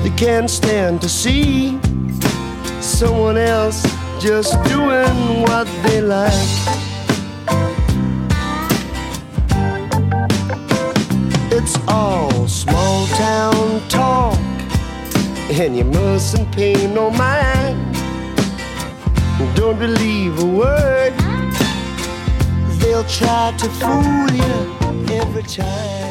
They can't stand to see someone else just doing what they like. It's all small town talk, and you mustn't pay no mind. Don't believe a word, they'll try to fool you every time.